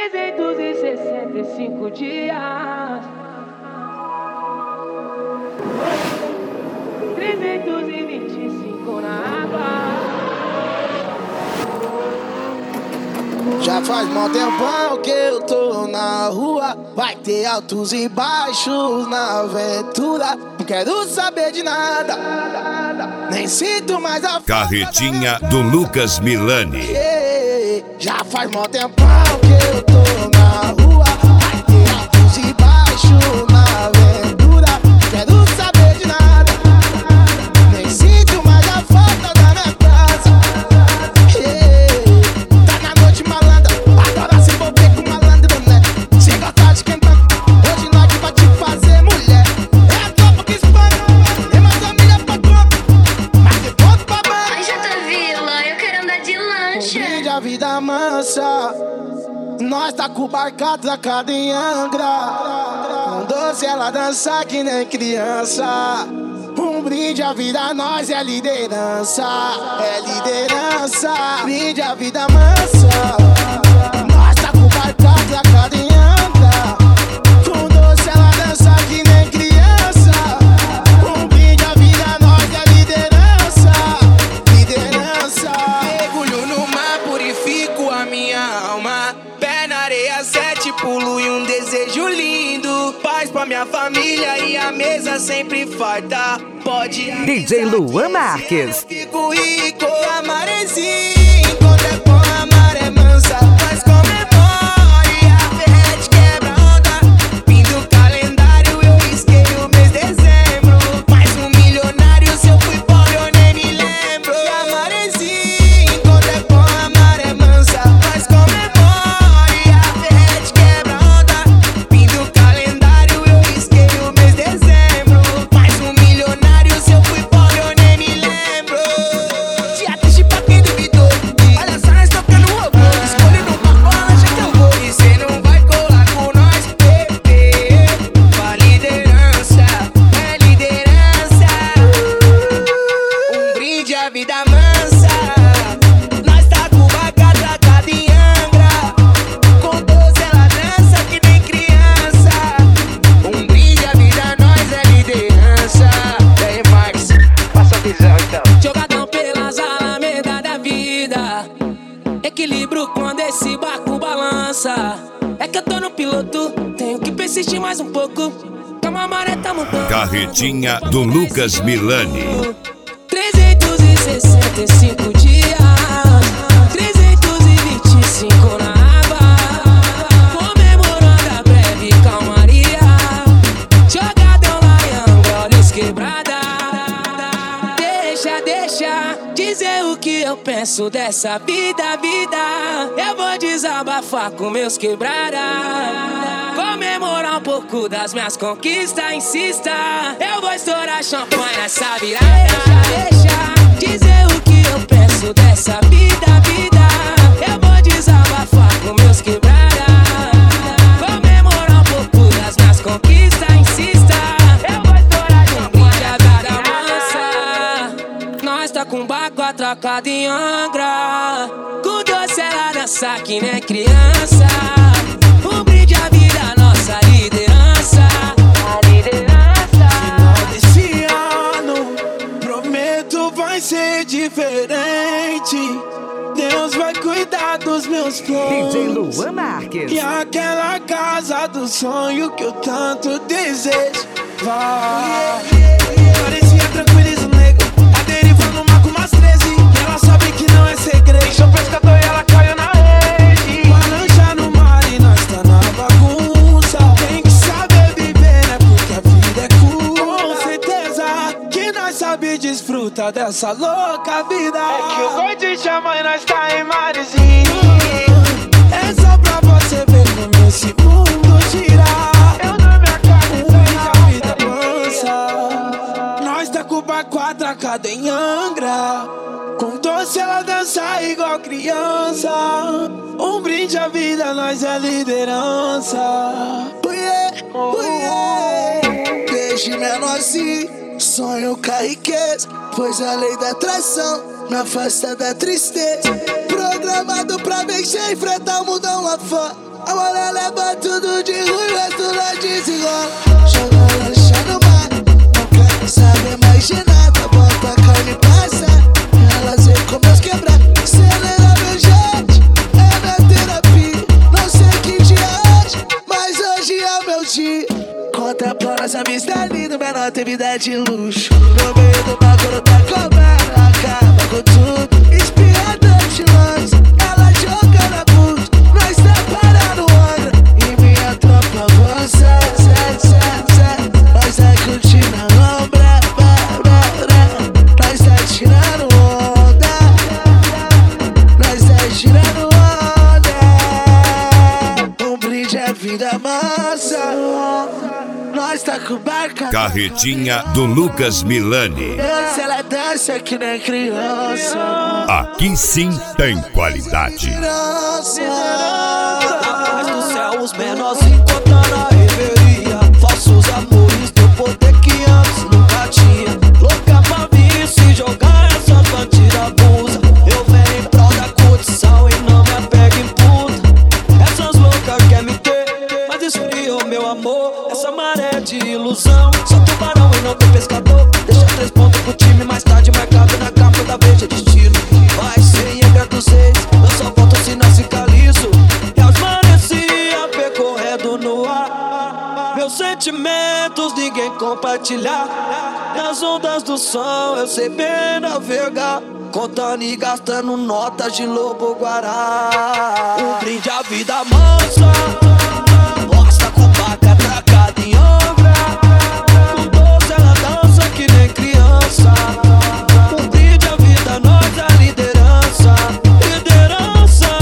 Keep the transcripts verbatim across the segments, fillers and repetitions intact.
trezentos e sessenta e cinco dias, trezentos e vinte e cinco na água. Já faz mó tempão que eu tô na rua. Vai ter altos e baixos na aventura. Não quero saber de nada, nem sinto mais a Carretinha do Lucas Milani. yeah. Já faz mó tempão que eu tô na rua. Vai ter altos e baixos na aventura. Não quero saber de nada, nem sinto mais a falta da minha casa, yeah. Tá na noite malandra, adora se envolver com malandro, né? Chega tarde esquentando, hoje nós que vai te fazer mulher. É a tropa que espalha, e mais família pra conta, mas de ponto pra banho. Ai, Jota Vila, eu quero andar de lancha. Brinde a vida mansa, nós tá com o barco atracado em Angra. Com doce ela dança que nem criança. Um brinde a vida, nós é liderança, é liderança. Brinde a vida mansa, nós tá com o barco atracado em Angra. Com doce ela dança que nem criança. Um brinde a vida, nós é liderança, liderança. Mergulho no mar, purifico a minha alma. Pé na areia, sete pulo e um desejo lindo. Paz pra minha família e a mesa sempre farta. Pode D J Luan Marques. Fico rico, a marezinha encontra com a maré mansa. Mas comemore, a ferrete quebra onda. Fim do calendário, eu risquei o mês de dezembro. Mais um milionário, se eu fui pobre eu nem me lembro. E a marezinha encontra com a maré mansa. Mas comemore, a ferrete quebra onda. Fim do calendário, eu risquei o mês de dezembro. Mais um milionário, se eu fui pobre eu nem me lembro. Dia triste pra quem duvidou. Olha só, nós tocando o robô. Escolhe no papão, acha que eu vou. E cê não vai colar com nós, bebê. Com a liderança, é liderança. Um brinde à vida mansa. Nós tá com o barco atracado em Angra. Com doze ela dança que nem criança. Um brinde à vida, nós é liderança. E aí, Marcos, passa a visão então. Jogadão pelas alamedas da vida, equilíbrio quando esse barco balança. É que eu tô no piloto, tenho que persistir mais um pouco. Calma, a maré tá montando. Carretinha do Lucas Milani. trezentos e sessenta e cinco dias, trezentos e vinte e cinco na água. Comemorando a breve calmaria. Jogadão lá em Angra, olhos quebrada. Deixa, deixa dizer o que eu penso dessa vida, vida. Eu vou desabafar com meus quebrada. Comemorar um pouco das minhas conquistas, insista. Eu vou estourar champanhe nessa virada. Deixa, deixa dizer o que eu penso dessa vida, vida. Eu vou desabafar com meus quebrada. Comemorar um pouco das minhas conquistas, insista. Eu vou estourar champanhe a vida mansa. Nós tá com o barco atracado em Angra. Com doce ela dança que nem criança. Um brinde à vida, nossa liderança, a liderança. Final desse ano, prometo vai ser diferente. Deus vai cuidar dos meus D J planos. Luan Marques. E aquela casa do sonho que eu tanto desejo vai. Parecia tranquilo e nego. A deriva no mar com umas treze. E ela sabe que não é segredo. Sou pescador e ela caiu na rede. Balança no mar e nós tá na bagunça. Tem que saber viver, né? Porque a vida é curta. Com certeza que nós sabe desfrutar dessa louca vida. É que o gol te chama e nós tá em marezinho. É só pra você ver como esse mundo gira. Eu na minha casa e a vida mansa. Nós tá com o barco atracado em Angra. Com doce ela dança igual criança. Um brinde à vida, nós é liderança. Oh yeah, oh yeah. Desde menor assim, sonho com a riqueza, pois a lei da atração me afasta da tristeza. Programado pra vencer, enfrentar o mundão lá fora. Agora leva tudo de ruim, mas tu não desenrola. Joga lancha no mar, não quero saber mais de nada. Bota a carne passar, elas vêm com meus quebrados. Acelera meu jet, é minha terapia. Não sei que dia é hoje, mas hoje é o meu dia. Contemplando essa amizade linda, menor tem vida de luxo. No meio do bagulho tá cobrando, acaba com tudo. Espirrador de lança, ela joga na blusa. Nós tá parado onda, e minha tropa avança. Nós tá curtindo a lombra, nós tá tirando onda. Nós tá tirando onda. Um brinde à vida mansa. Nós tá com barca. Carretinha do Lucas Milani. Dança, ela dança que nem criança. Aqui sim tem qualidade. Criança. Na paz do céu, os menores encontrando a reveria. Falsos amores do poder que antes nunca tinha. Louca pra vir se jogar essas bandidas abusa. Eu venho em prol da curtição e não me apego em puta. Essas loucas querem me ter, mas esfriou meu amor. Essa maré de ilusão, só tubarão e não tem pescador. Deixa três pontos pro time, mais tarde marcado na capa da Veja Destino. Vai ser em dos reis, eu só volto se nasce caliço. E as marecia percorrendo no ar. Meus sentimentos ninguém compartilhar. Nas ondas do som eu sei bem navegar. Contando e gastando notas de lobo guará. Um brinde à vida mansa. Bosta com vaca atracada em Angra. Com doce ela dança que nem criança. Um brinde à vida, nós a liderança. Liderança.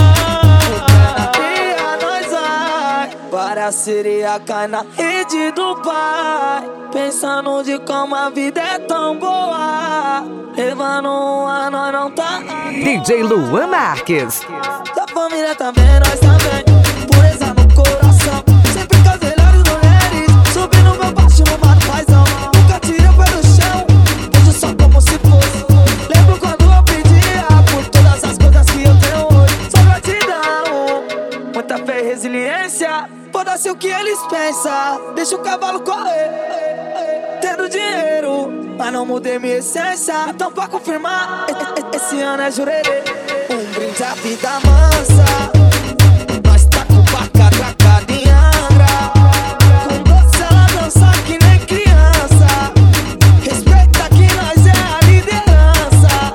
E a nós vai para a sereia cai na rede do pai. Pensando de como a vida é tão boa. Levando um a nós não tá. D J Luan Marques. Da família também, nós também. Pureza no coração. Sempre com as melhores mulheres. Subindo meu baixo no mar do paizão. Nunca tirei o pé do chão. Hoje só como se fosse. Lembro quando eu pedia por todas as coisas que eu tenho hoje. Só gratidão, muita fé e resiliência. Foda-se o que eles pensam. Deixa o cavalo correr. Tendo dinheiro, mas não mudei minha essência. Então pra confirmar, esse ano é jurerê. Um brinde à vida mansa. Nós tá com vaca atracada em Angra. Com doce ela dança que nem criança. Respeita que nós é a liderança.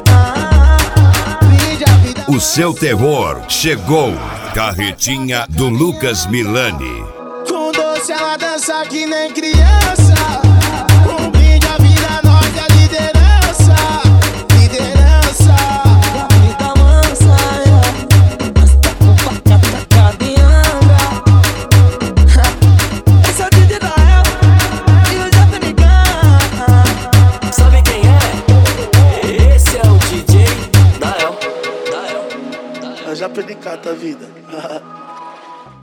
ah, Brinde a vida. O seu terror chegou. Carretinha do Lucas Milani. Com doce ela dança que nem criança. Um brinde à vida, nós é liderança. Liderança. Vida mansa, yeah. Nós tá com vaca atracada em Angra. Esse é o D J Dael e o Jé Fenigan. Sabe quem é? Esse é o D J Dael. Dael. Eu já perdi cata a vida.